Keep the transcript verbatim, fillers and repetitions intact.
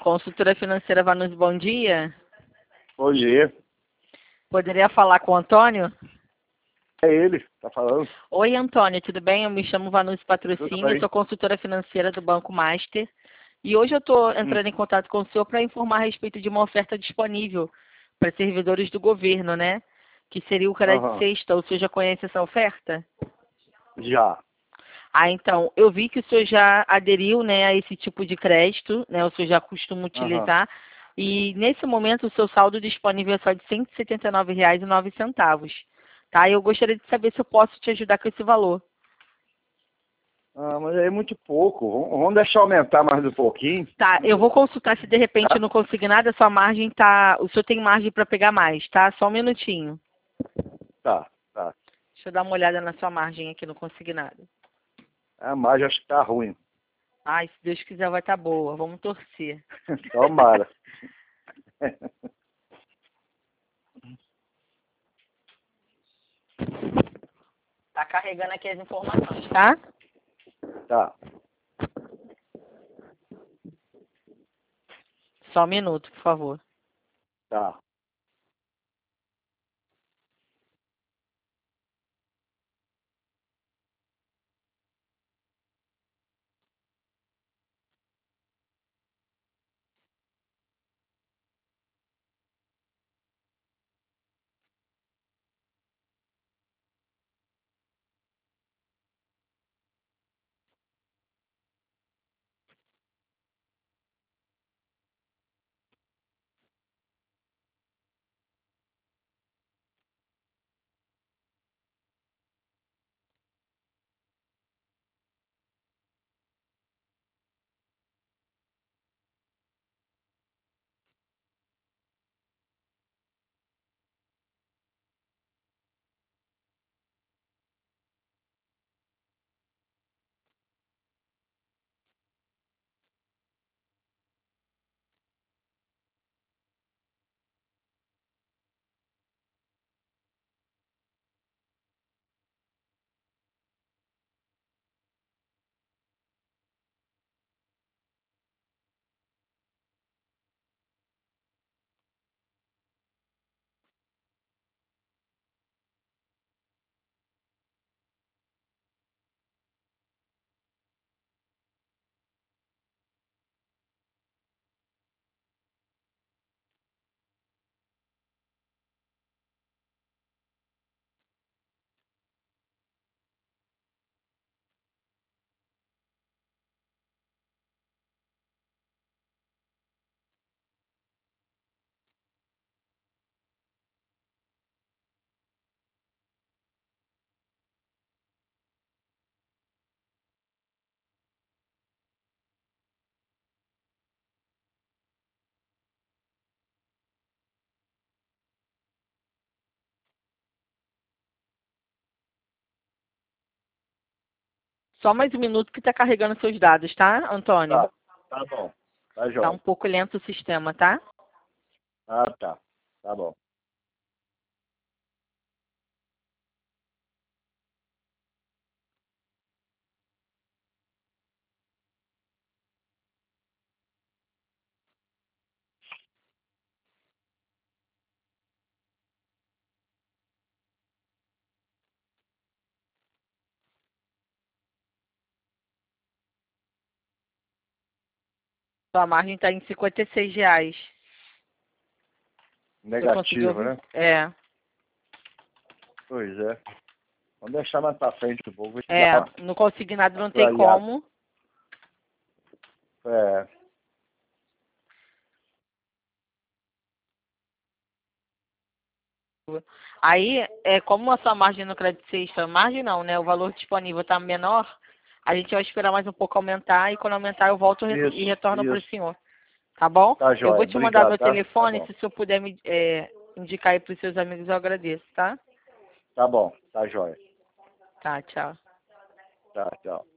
Consultora financeira Vanucci, bom dia. Bom dia. Poderia falar com o Antônio? É ele, tá falando. Oi, Antônio, tudo bem? Eu me chamo Vanucci Patrocínio, sou consultora financeira do Banco Master. E hoje eu estou entrando Hum. em contato com o senhor para informar a respeito de uma oferta disponível para servidores do governo, né? Que seria o crédito Aham. sexta. O senhor já conhece essa oferta? Já. Ah, então, eu vi que o senhor já aderiu, né, a esse tipo de crédito, né? O senhor já costuma Aham. utilizar. E nesse momento o seu saldo disponível é só de cento e setenta e nove reais e nove centavos. Tá? Eu gostaria de saber se eu posso te ajudar com esse valor. Ah, mas aí é muito pouco. Vamos vamos deixar aumentar mais um pouquinho. Tá, eu vou consultar se de repente Tá? eu não conseguir nada, sua margem tá. O senhor tem margem para pegar mais, tá? Só um minutinho. Tá, tá. Deixa eu dar uma olhada na sua margem aqui no Consignado. A margem acho que tá ruim. Ai, se Deus quiser vai estar boa. Vamos torcer. Tomara. Tá carregando aqui as informações, tá? Tá, Só um minuto, por favor. tá. Só mais um minuto que está carregando seus dados, tá, Antônio? Tá, tá bom. Tá Tá um jóia. pouco lento o sistema, tá? Ah, tá. Tá bom. Sua margem está em cinquenta e seis reais. Você conseguiu Negativo, ouvir? né? É. Pois é. Vamos deixar mais pra frente um pouco. Ver se dá É, uma no Consignado não tem aliada. como. É. Aí, é, como a sua margem no crédito sexta, margem não, né? O valor disponível está menor, a gente vai esperar mais um pouco aumentar e quando aumentar eu volto re- e Isso, retorno para o isso. senhor. Tá bom? Tá Eu vou jóia. te mandar Obrigado, meu tá? Tá telefone, bom. se o senhor puder me é, indicar aí para os seus amigos, eu agradeço, tá? Tá bom. Tá jóia. Tá, tchau. Tá, tchau.